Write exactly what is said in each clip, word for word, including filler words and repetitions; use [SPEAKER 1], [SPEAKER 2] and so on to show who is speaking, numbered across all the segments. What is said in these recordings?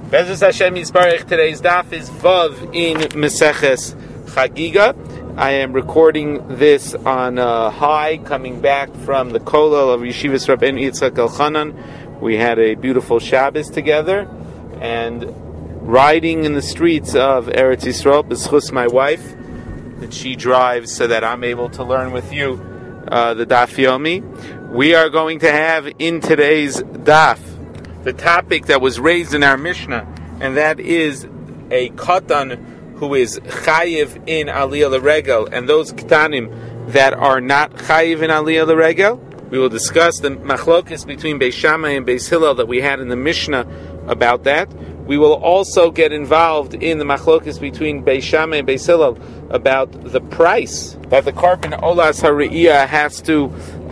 [SPEAKER 1] Be'ezus Hashem Yisbarach, today's daf is Vav in Meseches Chagiga. I am recording this on uh, high, coming back from the Kollel of Yeshivas Rabbeinu Yitzchak Elchanan. We had a beautiful Shabbos together, and riding in the streets of Eretz Yisrael, b'schus my wife, that she drives so that I'm able to learn with you uh, the Daf Yomi. We are going to have in today's Daf the topic that was raised in our Mishnah, and that is a katan who is chayiv in aliyah l'regel, and those ktanim that are not chayiv in aliyah l'regel. We will discuss the machlokes between Beis Shammai and Beis Hillel that we had in the Mishnah about that. We will also get involved in the machlokes between Beis Shammai and Beis Hillel about the price that the korban olas hariyah has to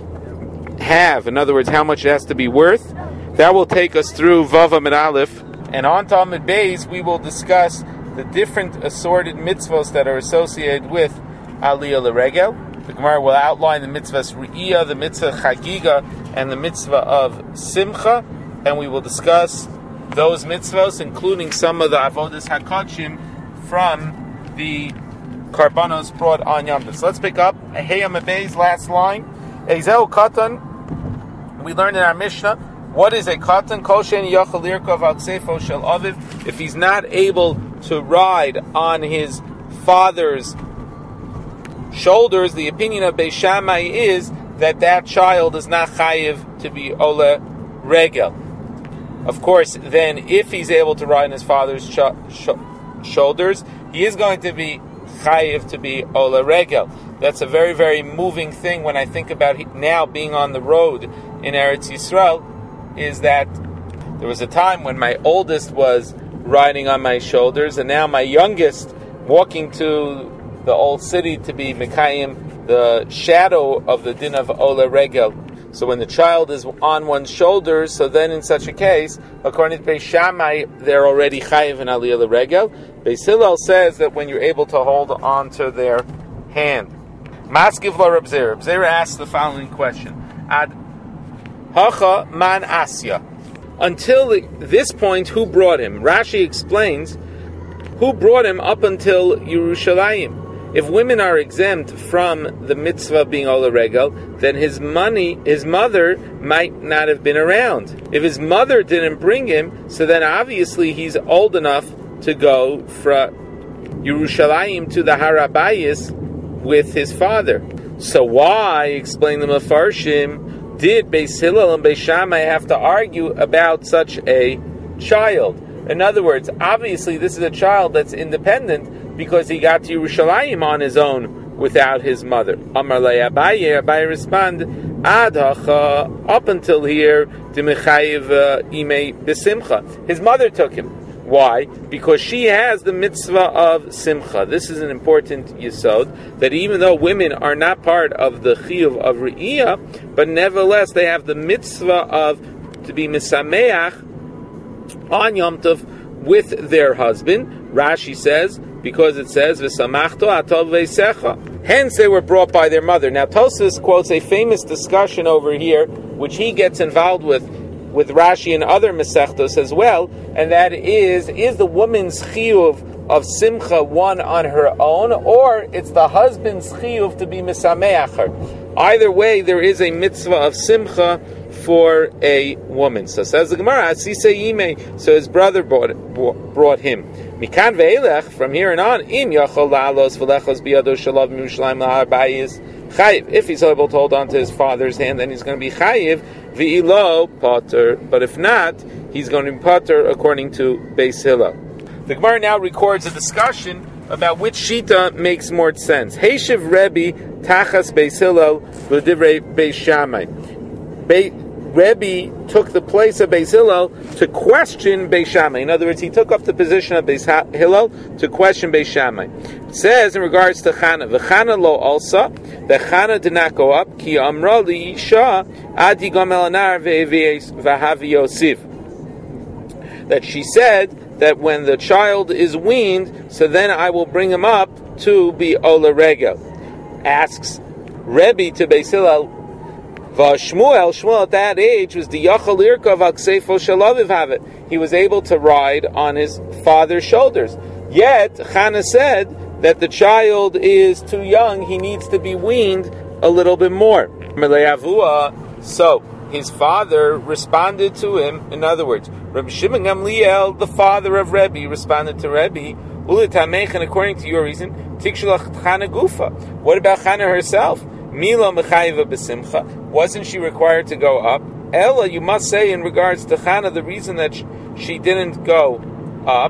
[SPEAKER 1] have. In other words, how much it has to be worth. That will take us through Vav Amid Aleph, and on to Amid Beis we will discuss the different assorted mitzvos that are associated with Aliyah L'Regel. The Gemara will outline the mitzvahs Re'iyah, the mitzvah Chagiga, and the mitzvah of Simcha, and we will discuss those mitzvos, including some of the Avodas HaKodshim from the Karbanos brought on Yom Tov. So let's pick up Hey Amid Beis, last line. Ezel Katan, we learned in our Mishnah, what is a katan? Kol she'en yachal lirkov al ksefo shel aviv. If he's not able to ride on his father's shoulders, the opinion of Beis Shammai is that that child is not chayiv to be ola regel. Of course, then if he's able to ride on his father's sh- sh- shoulders, he is going to be chayiv to be ola regel. That's a very, very moving thing when I think about now being on the road in Eretz Yisrael, is that there was a time when my oldest was riding on my shoulders, and now my youngest walking to the old city to be Mekayim, the shadow of the din of Ola Regel. So when the child is on one's shoulders, so then in such a case, according to Beis Shammai, they're already chayiv in Aliyah Regel. Beis Hillel says that when you're able to hold on to their hand. Maskiv la Reb Zera. Reb Zera asks the following question. Ad Hacha man asya. Until this point, who brought him? Rashi explains, who brought him up until Yerushalayim? If women are exempt from the mitzvah being ola regel, then his money, his mother might not have been around. If his mother didn't bring him, so then obviously he's old enough to go from Yerushalayim to the Harabayis with his father. So why, explain the Mefarshim, did Beis Hillel and Beis Shammai have to argue about such a child? In other words, obviously this is a child that's independent because he got to Yerushalayim on his own without his mother. Amar le Abaye, Abaye respond, Ad hacha, up until here, D'mechayiv imei b'simcha. His mother took him. Why? Because she has the mitzvah of simcha. This is an important yesod, that even though women are not part of the chiyuv of re'iyah, but nevertheless they have the mitzvah of to be misameach on Yom Tov with their husband. Rashi says, because it says, v'samachto atov v'secha. Hence they were brought by their mother. Now Tosfos quotes a famous discussion over here, which he gets involved with, with Rashi and other Masechtos as well, and that is, is the woman's chiyuv of simcha one on her own, or it's the husband's chiyuv to be misameach her. Either way, there is a mitzvah of simcha for a woman. So says the Gemara, Asisei Yimei, so his brother brought, brought him. Mikan ve'elech, from here and on, im yachol la'alos v'lechos biyado shalav mi'ushalayim lahar bayis chayiv. If he's able to hold on to his father's hand, then he's going to be chayiv, v'ilo potter. But if not, he's going to be potter according to Beis Hillel. The Gemara now records a discussion about which shita makes more sense. Heishiv Rebbe tachas Beis Hillel v'divrei Beis Shammai. Rebbe took the place of Beis Hillel to question Beis Shammai. In other words, he took up the position of Beis Hillel to question Beis Shammai. It says in regards to Chana, v'Chana lo also, that Chana did not go up, ki amra li isha adi gomel anar v'havi yosif. That she said that when the child is weaned, so then I will bring him up to be ola regel. Asks Rebbe to Beis Hillel, Shmuel, Shmuel at that age was the Yachal Lirkov Al Ksefo Shalaviv Havet. he was able to ride on his father's shoulders. Yet, Chana said that the child is too young, he needs to be weaned a little bit more. So, his father responded to him, in other words, Rabbi Shimon Gamliel, the father of Rebbe, responded to Rebbe, and according to your reason, Tikshulach Chana Gufa. What about Chana herself? Mila Mechayiva B'Simcha. Wasn't she required to go up? Ella, you must say in regards to Chana, the reason that she didn't go up,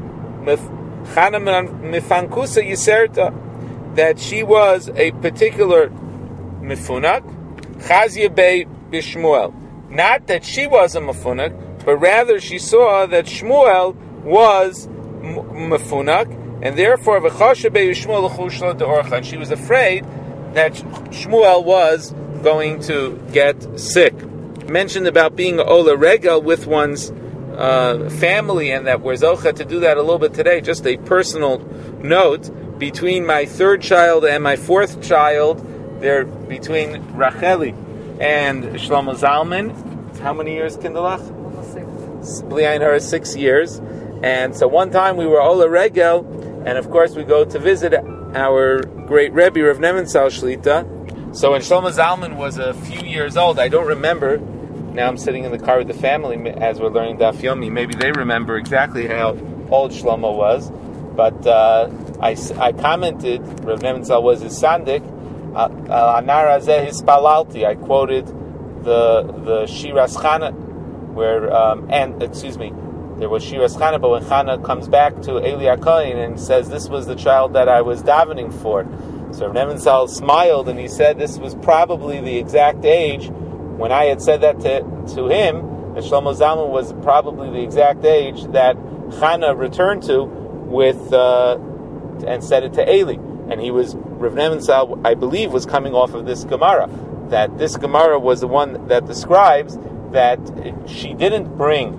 [SPEAKER 1] Chana Mifankusa Yiserta, that she was a particular Mifunak, Chazia Bey Bishmuel. Not that she was a Mifunak, but rather she saw that Shmuel was Mifunak, and therefore V'chasha Bey Shmuel L'chushla De'orcha, and she was afraid that Shmuel was going to get sick. Mentioned about being Ola Regel with one's uh, family, and that we're Zocha to do that a little bit today. Just a personal note, between my third child and my fourth child, they're between Racheli and Shlomo Zalman. How many years, Kindalach? Six. Behind her, six years. And so one time we were Ola Regel, and of course we go to visit our great Rebbe, Rav Nebenzahl Shlita. So when Shlomo Zalman was a few years old, I don't remember, now I'm sitting in the car with the family as we're learning Daf Yomi, maybe they remember exactly how old Shlomo was, but uh, I, I commented, Rav Nebenzahl was his sandik, Anar Hazeh Hispalalti, I quoted the the Shiras Chana, where, um, and, excuse me, there was Shiras Chana, but when Chana comes back to Eli HaKohen and says, this was the child that I was davening for. So Rav Nebenzahl smiled and he said this was probably the exact age, when I had said that to, to him, that Shlomo Zalman was probably the exact age that Chana returned to with, uh, and said it to Eli. And he was, Rav Nebenzahl, I believe, was coming off of this Gemara, that this Gemara was the one that describes that she didn't bring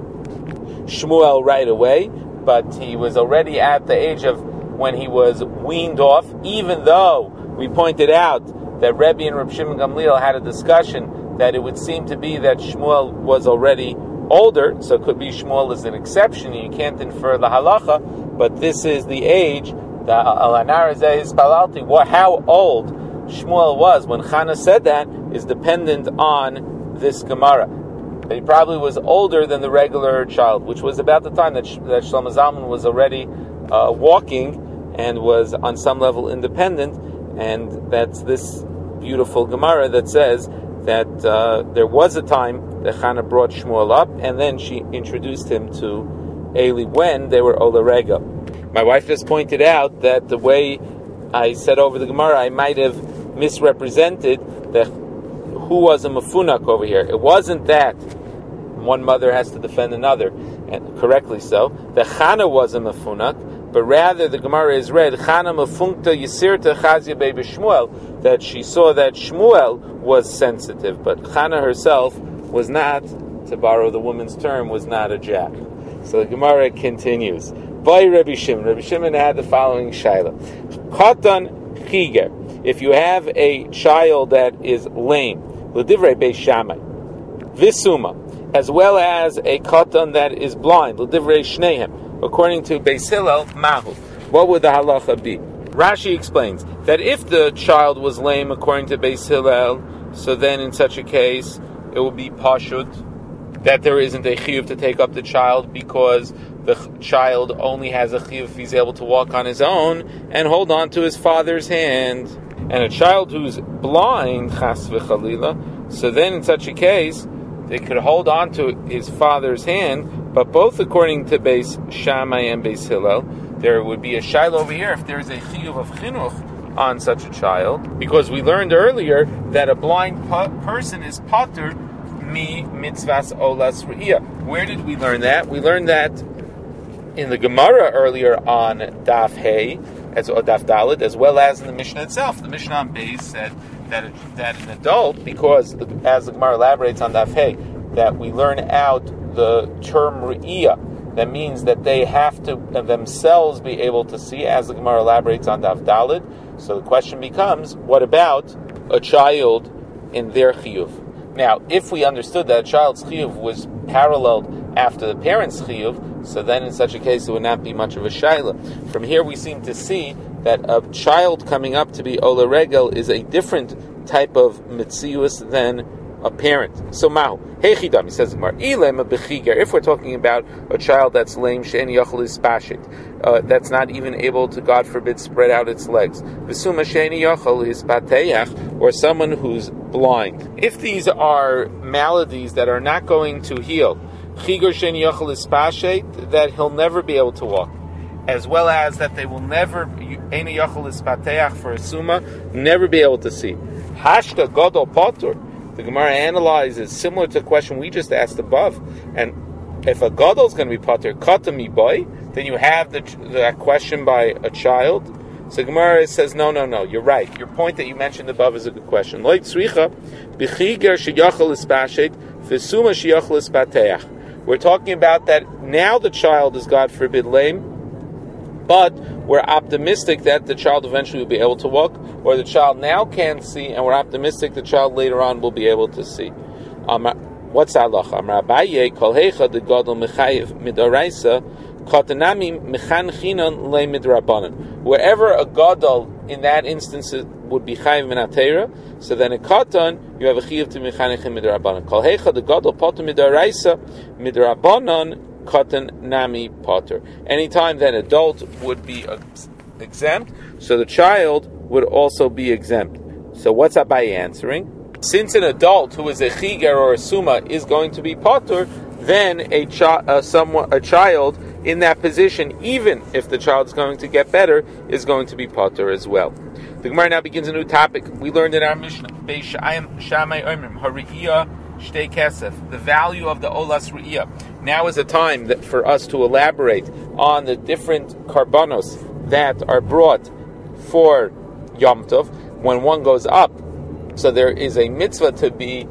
[SPEAKER 1] Shmuel right away, but he was already at the age of when he was weaned off, even though we pointed out that Rebbe and Reb Shimon Gamliel had a discussion that it would seem to be that Shmuel was already older, so it could be Shmuel is an exception, you can't infer the halacha, but this is the age, the Alanar Hazeh Hispalalti, how old Shmuel was when Chana said that is dependent on this Gemara. He probably was older than the regular child, which was about the time that, Sh- that Shlomo Zalman was already uh, walking and was on some level independent, and that's this beautiful Gemara that says that uh, there was a time that Chana brought Shmuel up, and then she introduced him to Eli when they were Ola Rega. My wife just pointed out that the way I said over the Gemara, I might have misrepresented that who was a mafunak over here. It wasn't that one mother has to defend another, and correctly so. The Chana was a mafunak, but rather the Gemara is read Chana mafunkta yisirta chazia baby Shmuel, that she saw that Shmuel was sensitive, but Chana herself was not, to borrow the woman's term, was not a jack. So the Gemara continues. By Rabbi Shimon, Rabbi Shimon had the following shaila: Chatan chiger, if you have a child that is lame, l'divrei Beis Shammai, visuma, as well as a katan that is blind, l'divrei Shnehem, according to Beis Hillel, mahu. What would the halacha be? Rashi explains that if the child was lame according to Beis Hillel, so then in such a case it will be pashut, that there isn't a chiyuv to take up the child because the child only has a chiyuv if he's able to walk on his own and hold on to his father's hand. And a child who's blind, chas v'chalila, so then in such a case, they could hold on to his father's hand, but both according to Beis Shammai and Beis Hillel, there would be a shaila over here if there's a chiyuv of chinuch on such a child, because we learned earlier that a blind pu- person is patur mi mitzvahs olas re'iyah. Where did we learn that? We learned that in the Gemara earlier on Daf Hey, as or Daf Daled, as well as in the Mishnah itself. The Mishnah on Beis said that it, that an adult, because as the Gemara elaborates on Daf Hey, that we learn out the term re'iyah, that means that they have to themselves be able to see, as the Gemara elaborates on Daf Daled. So the question becomes, what about a child in their chiyuv? Now, if we understood that a child's chiyuv was paralleled after the parents' chiyuv, so then in such a case it would not be much of a shaila. From here we seem to see that a child coming up to be ola regel is a different type of mitzius than a parent. So Mahu, hey chidam, he says Gemara, ilem bechiger. If we're talking about a child that's lame, she'en yachol ispashit, uh, that's not even able to, God forbid, spread out its legs. V'suma she'en yachol ispateach, or someone who's blind. If these are maladies that are not going to heal, chiger she'en yachol ispashit, that he'll never be able to walk, as well as that they will never, ein yachol ispateach for a suma, never be able to see. Hashta gadol potur. The Gemara analyzes similar to the question we just asked above, and if a gadol is going to be pater kata mi boy, then you have the, that question by a child. So the Gemara says, no, no, no, you're right. Your point that you mentioned above is a good question. We're talking about that now the child is, God forbid, lame, but we're optimistic that the child eventually will be able to walk, or the child now can't see, and we're optimistic the child later on will be able to see. Um, what's halacha? Amar Abaye, kol heicha de gadol mechayev midoraisa, katanami mechan chinon le midrabanan. Wherever a gadol in that instance would be chayiv min atera, so then a katan you have a chayiv to mechanechim midrabanan. Kol heicha de gadol poter midoraisa midrabanan. Katan nami potter. Anytime that an adult would be exempt, so the child would also be exempt. So what's Abaye answering? Since an adult who is a chiger or a suma is going to be potter, then a, chi- uh, someone, a child in that position, even if the child is going to get better, is going to be potter as well. The Gemara now begins a new topic. We learned in our Mishnah, the value of the olas re'iyah. Now is a time that for us to elaborate on the different karbanos that are brought for Yom Tov when one goes up. So there is a mitzvah to be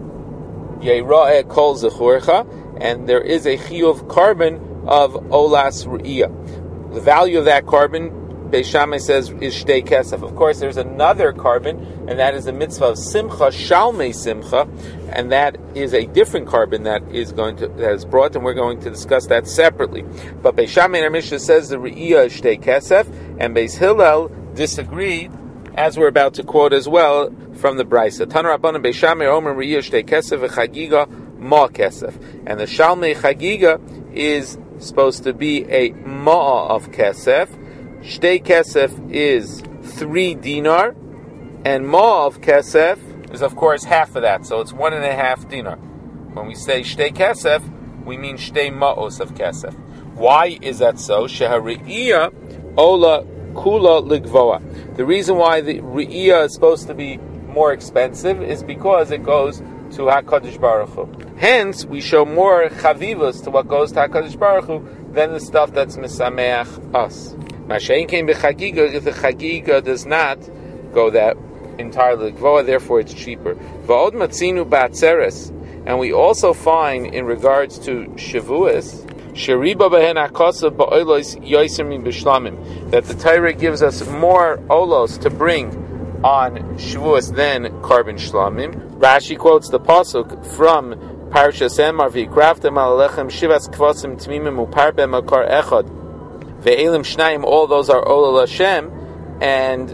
[SPEAKER 1] Yeira'eh kol zechurcha, and there is a chiyuv carbon of olas re'iyah. The value of that carbon, Beis Shammai says, is shtei kesef. Of course, there's another carbon, and that is the mitzvah of simcha, shalmei simcha, and that is a different carbon that is going to that is brought, and we're going to discuss that separately. But Beis Shammai in our Mishnah says the re'iyah is shtei kesef, and Beis Hillel disagreed, as we're about to quote as well from the Brisa. Tanu Rabbanan Beis Shammai omer re'iyah shtei kesef v'chagiga ma kesef, and the shalmei chagiga is supposed to be a ma of kesef. Shtei kesef is three dinar, and ma of kesef is, of course, half of that, so it's one and a half dinar. When we say shtei kesef, we mean shtei ma'os of kesef. Why is that so? Sheha ola kula ligvoa. The reason why the re'iyah is supposed to be more expensive is because it goes to HaKadosh Baruch Hu. Hence, we show more chavivos to what goes to HaKadosh Baruch Hu than the stuff that's misameach us. Mashayin came b'chagiga, if the chagiga does not go that entirely gvoa, therefore it's cheaper. Va'od matzinu ba'atzeres, and we also find in regards to shavuos, sheriba behen akasa ba'olos yoser min b'shlamim, that the Torah gives us more olos to bring on shavuos than carbon shlamim. Rashi quotes the pasuk from Parshas Emor, v'yikraftem al alechem shivas kvasim tmimim uparbe makar echad. Ve'elim shnayim, all those are Olal Hashem, and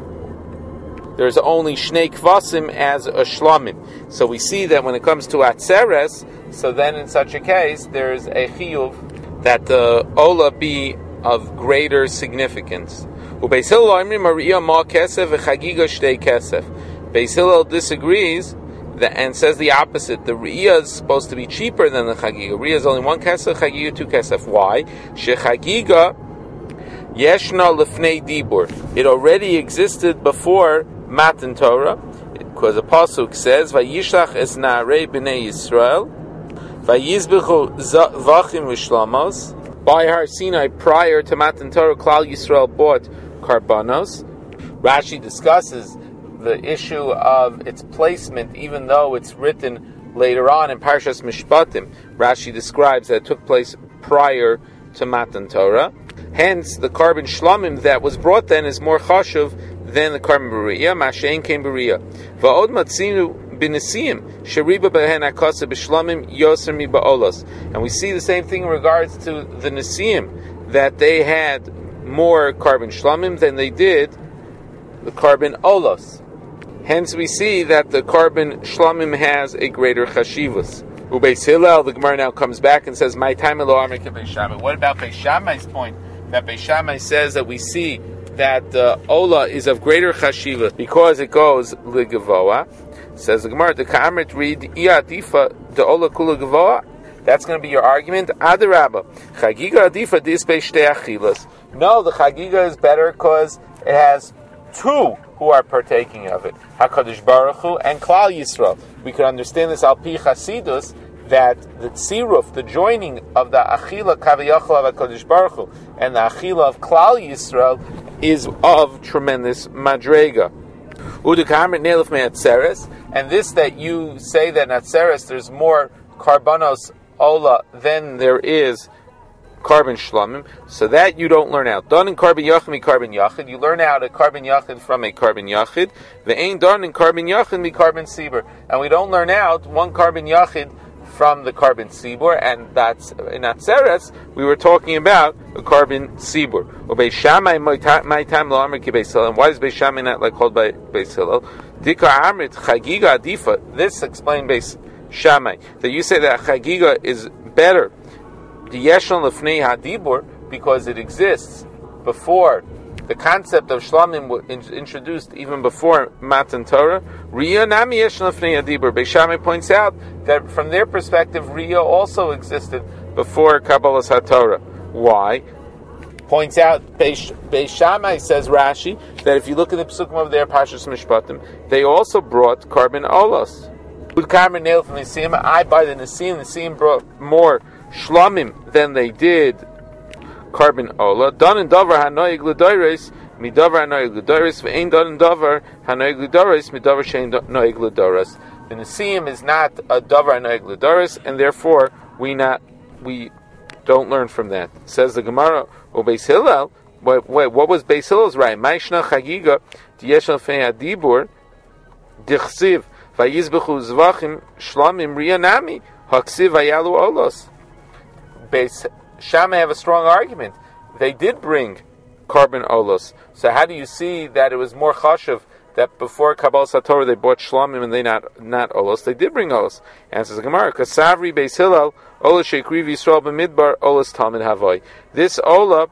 [SPEAKER 1] there's only Shnei Kvasim as a Shlamim. So we see that when it comes to Atzeres, so then in such a case, there's a Chiyuv that the Ola be of greater significance. Beis Hillel disagrees and says the opposite. The Re'iyah is supposed to be cheaper than the Chagiga. Re'iyah is only one Kesef, Chagiga two Kesef. Why? Shechagiga Yeshna Lefnei Dibur. It already existed before Matan Torah, because the pasuk says, "Vayishlach es na'arei b'nei Yisrael, vayizbechu vachim v'shlamos." By Har Sinai, prior to Matan Torah, Klal Yisrael bought karbanos. Rashi discusses the issue of its placement, even though it's written later on in Parshas Mishpatim. Rashi describes that it took place prior to Matan Torah. Hence, the carbon shlamim that was brought then is more chashuv than the carbon b'riyah. Mashein came b'riyah. Va'od matzinu b'nesim sheriba behen akasa b'shlamim yoser mi ba'olos. And we see the same thing in regards to the nesim, that they had more carbon shlamim than they did the carbon olos. Hence we see that the carbon shlamim has a greater chashivus. Ubeis Hillel, the Gemara now comes back and says, "My time elo amar ke Beis Shammai." What about Beis Shammai's point? That Beis Shammai says that we see that the ola is of greater chashivus because it goes ligavoa. Says the Gemara, the Ka'amrit read Iadifa the ola kula gavoa. That's going to be your argument. Adarabba, Chagiga adifa dispe shtei achilas. No, the Chagiga is better because it has two who are partaking of it. HaKadosh Baruch Hu and Klal Yisrael. We could understand this al pi Chasidus, that the tziruf, the joining of the achila kaviyachol of HaKadosh Baruch Hu and the achila of Klal Yisrael is of tremendous madrega. Udukamrit neiluf me'atzeres, and this that you say that in Atzeres there's more karbanos ola than there is carbon shlamim, so that you don't learn out. Done in carbon yachid mi carbon yachid. You learn out a carbon yachid from a carbon yachid. The ain't done in carbon yachid mi carbon sibur, and we don't learn out one carbon yachid from the carbon sibur, and that's in Atzeres we were talking about a carbon sibur. Or Beis Shammai my time lo amar ki Beis Hillel. And why is Beis Shammai not like called by Beis Hillel? Dika amrit chagiga adifa. This explained Beis Shammai that you say that chagiga is better. The Yeshon Lefnei Hadibur, because it exists before the concept of Shlamim was introduced, even before Matan Torah. Riyah Nami Yeshon Lefnei Hadibur. Beis Shammai points out that from their perspective, Riyah also existed before Kabbalas HaTorah. Why? Points out Beis, Beis Shammai, says Rashi, that if you look at the Pesukim over there, Pashas Mishpatim, they also brought carbon olos. With carbon nail from the Nisim, I buy the Nisim. The Nisim brought more shlamim than they did carbon ola. Done in davar hanoig l'doros mi davar hanoig l'doros ve'ein done in davar hanoig l'doros mi davar shein noig l'doros. The Nisim is not a davar hanoig l'doros, and therefore we not we don't learn from that. Says the Gemara, O Beis Hillel. Wait, wait, what was Beis Hillel's right? Ma'ishna chagiga d'yeshel fei hadibur dichsiv vayizbechu zvachim shlamim riyanami haksiv vayalu olos. Beis Shammai have a strong argument. They did bring carbon olos. So how do you see that it was more chashuv that before Kabbalas HaTorah they bought shlamim and they not not olos? They did bring olos. Answers the Gemara, Kasavri Beis Hillel olos sheikriv Yisrael b'midbar olos tamid havoi. This ola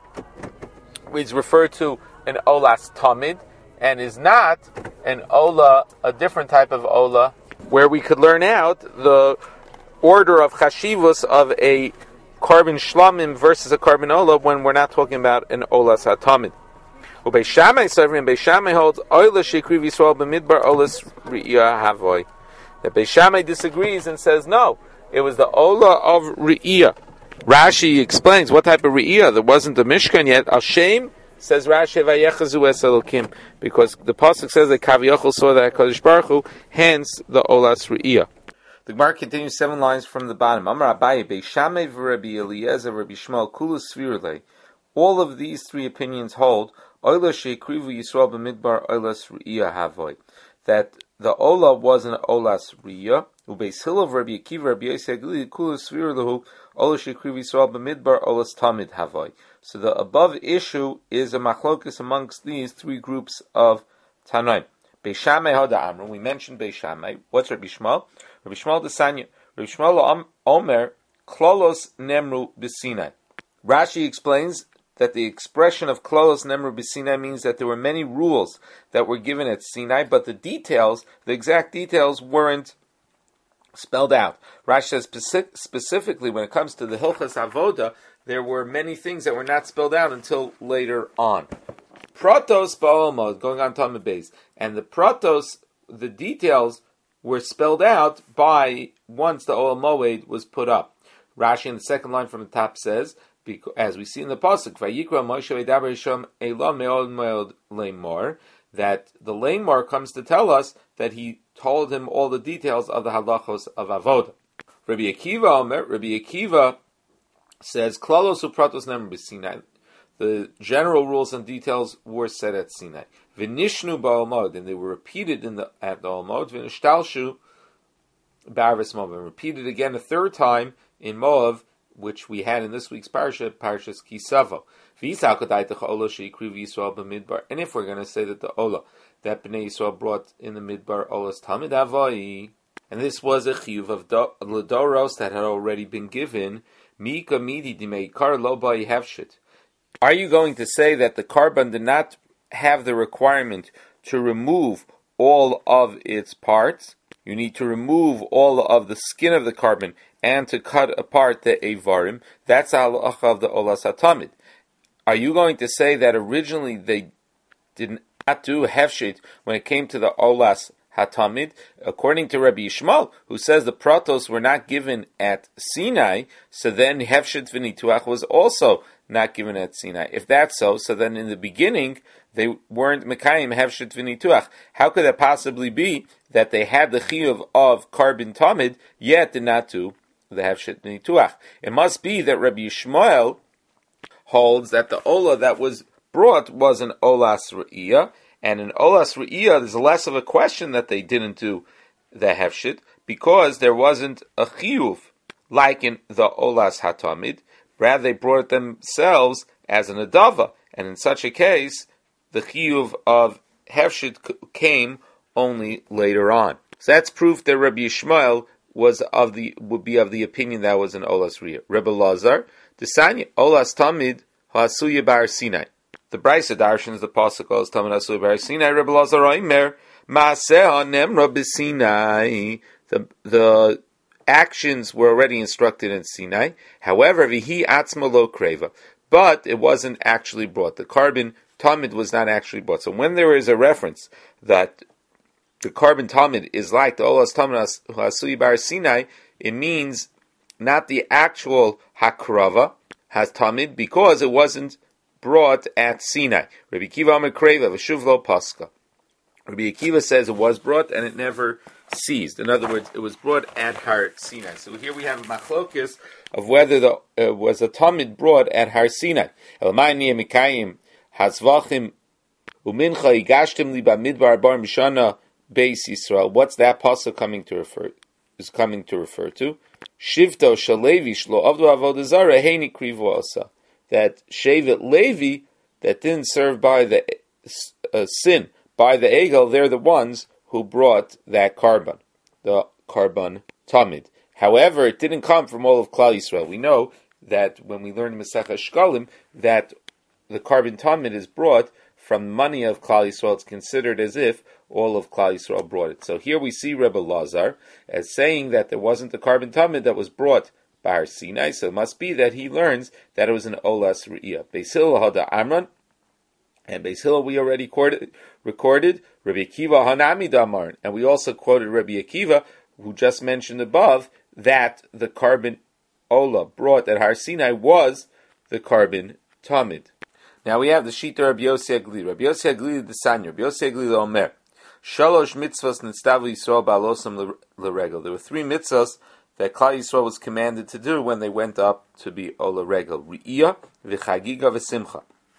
[SPEAKER 1] is referred to an olas tamid and is not an ola, a different type of ola, where we could learn out the order of chashivus of a carbon shlamim versus a carbon ola when we're not talking about an olas hatamid. Beis Shammai Savrim, Beis Shammai holds ola shekriv Yisrael b'midbar olas re'iyah havoi. That Beis Shammai disagrees and says no, it was the ola of re'iyah. Rashi explains what type of re'iyah. There wasn't the Mishkan yet. Al Shem says Rashi vayechazu es Elokim, because the pasuk says that Kaviyachol saw that Hakadosh Baruch Hu, hence the olas re'iyah. The Gemara continues seven lines from the bottom. Amar Abaye, Beis Shammai v'Rabbi Eliezer, Rabbi Shmuel, Kulu Svirle. All of these three opinions hold Ola sheikrivu Yisrael b'midbar olas re'iyah havoi, that the ola was an olas re'iyah. Ubeis Hillel v'Rabbi Akiva, Rabbi Yosef Agili, Kulu Svirlehu, Ola sheikrivu Yisrael b'midbar olas tamid havoi. So the above issue is a machlokus amongst these three groups of Tanoim. Beis Shammai Hada Amru. We mentioned Beis Shammai. What's Rabbi Shmuel? Rabbi Shmuel the Sanya. Rabbi Shmuel Omer Klolos Nemru B'Sinai. Rashi explains that the expression of Klolos Nemru B'Sinai means that there were many rules that were given at Sinai, but the details, the exact details, weren't spelled out. Rashi says speci- specifically when it comes to the Hilchas Avoda, there were many things that were not spelled out until later on. Protos ba'olmod, going on Talmud Beis, and the protos, the details, were spelled out by once the Oel Moed was put up. Rashi in the second line from the top says, as we see in the pasuk, Vayikra Moshe v'daber Yisham Eila me'od me'od leimor, that the leimor comes to tell us that he told him all the details of the halachos of avoda. Rabbi Akiva Omer, Rabbi Akiva says, Klalos upratos nemar b'Sinai. The general rules and details were said at Sinai. V'nishnu ba'olmod, and they were repeated in the at the Olmod. V'nishtalshu Ba'arvis Moav, and repeated again a third time in Moav, which we had in this week's parsha, Parshas Kisavo. And if we're going to say that the Ola that Bnei Yisrael brought in the Midbar Ola's Talmid Avai, and this was a chiyuv of Ladoros that had already been given, Mika Midi Dimeikar Lo Bai Havshit. Are you going to say that the carbon did not have the requirement to remove all of its parts? You need to remove all of the skin of the carbon and to cut apart the Eivarim. That's the halacha of the Olas HaTamid. Are you going to say that originally they did not do Hefshit when it came to the Olas HaTamid? According to Rabbi Yishmael, who says the Pratos were not given at Sinai, so then Hefshit V'nituach was also not given at Sinai. If that's so, so then in the beginning, they weren't Mekayim Hefshit V'nituach. How could that possibly be that they had the Chiyuv of Carbon Tamid, yet did not do the Hefshit V'nituach? It must be that Rabbi Yishmael holds that the Ola that was brought was an Olas Re'iyah, and in Olas Re'iyah there's less of a question that they didn't do the Hefshit, because there wasn't a Chiyuv like in the Olas HaTamid. Rather, they brought it themselves as an Adava, and in such a case, the Chiyuv of Hefshit came only later on. So that's proof that Rabbi Yishmael was of the would be of the opinion that was an Olas Re'iyah. Rebbe Lazar, the Sanya Olas Tamid Hasuya Bar Sinai. The Brisa Darshans, the Pasuk Olas Tamid Hasuya Bar Sinai. Rebbe Lazar Oimer Maaseh Nemra B'Sinai. The the actions were already instructed in Sinai. However, Vihi Atzma Lo Kreva, but it wasn't actually brought. The carbon Tamid was not actually brought. So when there is a reference that the carbon Tamid is like the Olas Tamid Hasuya Bar Sinai, it means not the actual Hakrava has Tamid, because it wasn't brought at Sinai. Rabbi Akiva Amar Kreva V'shuv Lo Paska. Rabbi Akiva says it was brought and it never ceased. In other words, it was brought at Har Sinai. So here we have a machlokes of whether the uh, was a Tamid brought at Har Sinai. Elmai Mikayim Hasvachim Umincha Igashtim Li Bamidbar Bar Mishana Beis Yisrael. What's that pasuk coming to refer is coming to refer to? Shivto Shalevi Shlo Avdu Avodah Zarah Heini Krivu Asa. That Shevet Levi that didn't serve by the uh, sin by the Egel, they're the ones who brought that carbon, the carbon Tamid. However, it didn't come from all of Klal Yisrael. We know that when we learn Masechah Shkalim, that the carbon Tamid is brought from money of Klal Yisrael. It's considered as if all of Klal Yisrael brought it. So here we see Rebbe Lazar as saying that there wasn't the carbon Tamid that was brought by Har Sinai, so it must be that he learns that it was an Olas Re'iyah. Beis Hillel Hada Amran, and Beis Hillel we already recorded, recorded Rabbi Akiva Hanami Damar, and we also quoted Rabbi Akiva, who just mentioned above, that the carbon Ola brought at Har Sinai was the carbon Tamid. Now we have the Shita Rabbi Yossi Agli. Rabbi Yossi Agli the Sanya. Rabbi Yossi Agli the Omer. Shalosh mitzvahs nitzavu Yisrael ba'alosam l'regel. There were three mitzvahs that Klal Yisrael was commanded to do when they went up to be Ola Regel. Re'iyah, v'chagiga, v'simcha.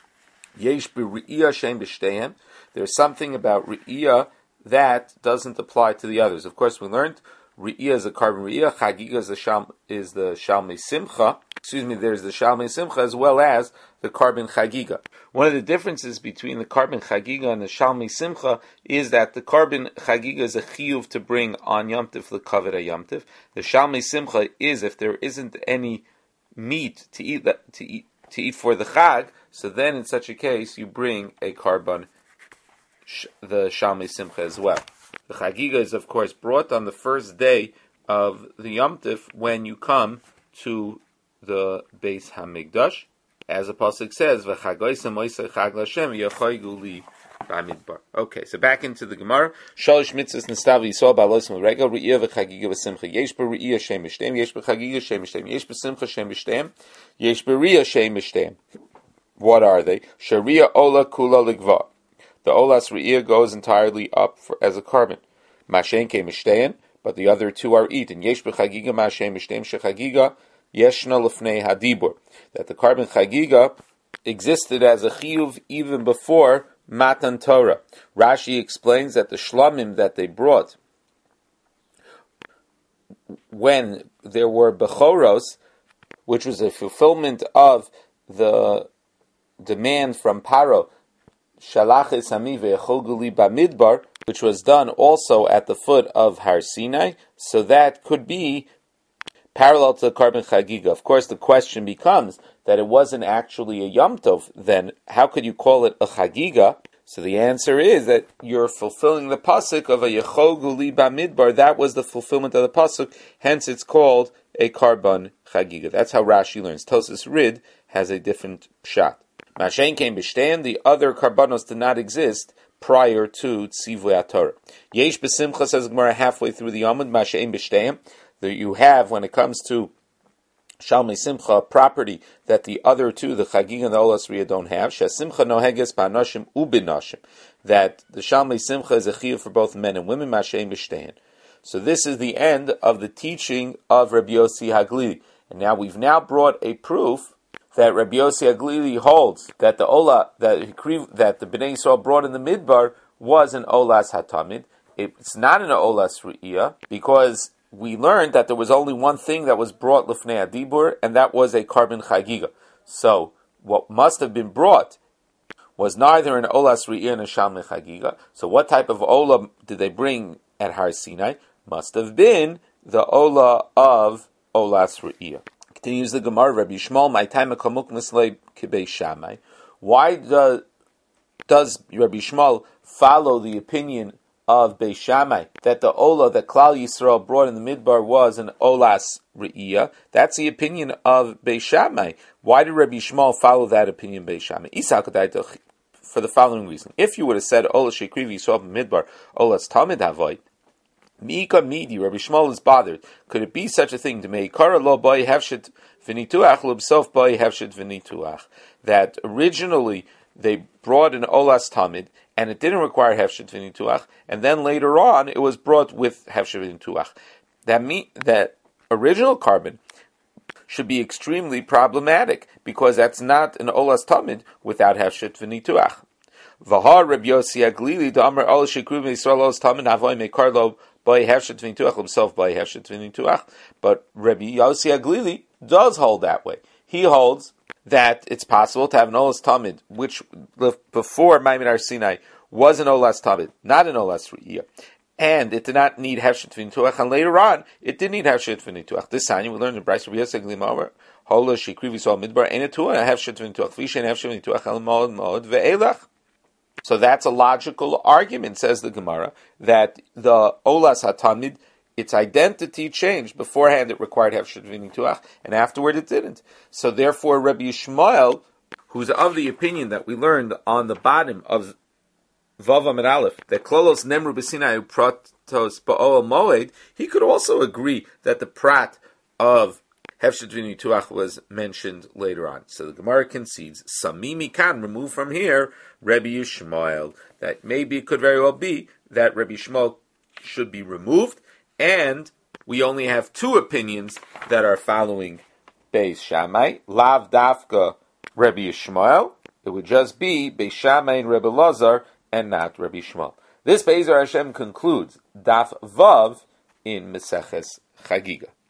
[SPEAKER 1] Yesh b're'iyah shem b'shteihem. There's something about Re'iyah that doesn't apply to the others. Of course, we learned Re'iyah is a carbon Re'iyah, Chagiga is the, shal, is the Shalmei Simcha. Excuse me, there's the Shalmei Simcha as well as the carbon Chagiga. One of the differences between the carbon Chagiga and the Shalmei Simcha is that the carbon Chagiga is a chiyuv to bring on Yom Tif l'kavod Yom Tif. The Shalmei Simcha is if there isn't any meat to eat to eat to eat for the Chag, so then in such a case you bring a carbon the Shalmei Simcha as well. The Chagiga is of course brought on the first day of the Yom Tif when you come to the Beis Hamikdash, as the pasuk says, "V'chagoysa moisei chag l'Hashem yochaygu li b'Hamidbar." Okay, so back into the Gemara. Shalosh mitzvos nistav Yisrael ba'alosim l'regel re'iyah v'chagiga v'simcha. Yesh b're'iyah shem b'shteim. Yesh b'chagiga shem b'shteim. Yesh b'simcha shem b'shteim. Yesh b're'iyah shem b'shteim. What are they? Sharia ola kula ligva. The olas re'iyah goes entirely up for, as a carbon. Mashen ke b'shteim, but the other two are eaten. Yesh b'chagiga mashen b'shteim shechagiga. Yeshna lefnei hadibur, that the carbon chagiga existed as a chiyuv even before Matan Torah. Rashi explains that the shlamim that they brought when there were Bechoros, which was a fulfillment of the demand from Paro, Shalach es ami ve'echol guli bamidbar, which was done also at the foot of Har Sinai, so that could be parallel to the Karban Chagiga. Of course, the question becomes that it wasn't actually a Yom Tov, then how could you call it a Chagiga? So the answer is that you're fulfilling the pasuk of a Yechol Guli Bamidbar. That was the fulfillment of the pasuk, hence it's called a Karban Chagiga. That's how Rashi learns. Tosas Rid has a different pshat. Mashen came b'shteim, the other Karbanos did not exist prior to Tzivui HaTorah. Yesh b'simcha, says Gemara halfway through the Yomud, Mashen b'shteim, that you have, when it comes to Shalmei Simcha, property that the other two, the Chagig and the Olas Riyah, don't have. Shesimcha noheges ba'anoshim ubinashim. That the Shalmei Simcha is a chiyuv for both men and women, Mashen b'shtein. So this is the end of the teaching of Rabbi Yossi Haglili. And now we've now brought a proof that Rabbi Yossi Haglili holds that the Ola, that, that the Bnei Yisrael brought in the Midbar was an Olas HaTamid. It's not an Olas Riyah, because we learned that there was only one thing that was brought Lifnei Adibur, and that was a Karban Chagiga. So, what must have been brought was neither an Olas Riyah and a Shalmei Chagiga. So what type of Ola did they bring at Har Sinai? Must have been the Ola of Olas Riyah. Continues the Gemara, Rabbi Yishmael, my time a Kamuk Mislei Kibei Shammai. Why does, does Rabbi Yishmael follow the opinion of Beis Shammai, that the Ola that Klal Yisrael brought in the Midbar was an Olas Re'iyah? That's the opinion of Beis Shammai. Why did Rabbi Yishmael follow that opinion, Beis Shammai? For the following reason. If you would have said Ola Shekriv Yisrael Midbar, Olas Tamid Havoy, Miika Midi, Rabbi Yishmael is bothered. Could it be such a thing to make Kara Lo Boy Hefshet V'nituach Lubsof Boy Hefshet V'nituach, that originally they brought an Olas Tamid, and it didn't require Hefshet V'nituach, and then later on it was brought with Hefshet V'nituach. That mean, that original carbon should be extremely problematic, because that's not an Olas Tamid without Hefshet V'nituach. V'har Rabbi Yossi Haglili d'Amar Ola Shekruv Yisrael Olas Tamid Havoy Mekar Lo Boy Hefshet V'nituach himself Boy Hefshet V'nituach. But Rabbi Yossi Haglili does hold that way. He holds that it's possible to have an Olas Tamid, which before Maimon Har Sinai was an Olas Tamid, not an Olas Re'iyah, and it did not need Hefshet V'nituach, and later on it did need Hefshet V'nituach. This time we learned in Bryce Rabbi Yossi Haglili Hola Shekriv Yisrael Midbar Ein Etuah Hefshet V'nituach V'ishen Hefshet V'nituach El Mod Mod Ve'elach. So that's a logical argument, says the Gemara, that the Olas HaTamid, its identity changed. Beforehand it required Hefshet V'nituach, and afterward it didn't. So therefore Rabbi Yishmael, who's of the opinion that we learned on the bottom of Vav Amud Aleph, that Klolos Nemru B'Sinai Pratos Ba'ol Moed, he could also agree that the prat of Hefshet V'nituach was mentioned later on. So the Gemara concedes, Samimi can remove from here Rabbi Yishmael, that maybe it could very well be that Rabbi Yishmael should be removed, and we only have two opinions that are following Beis Shammai, Lav Dafka Rabbi Yishmael. It would just be Beis Shammai and Rabbi Lazar, and not Rabbi Yishmael. This Be'ezer Hashem concludes Daf Vav in Meseches Chagiga.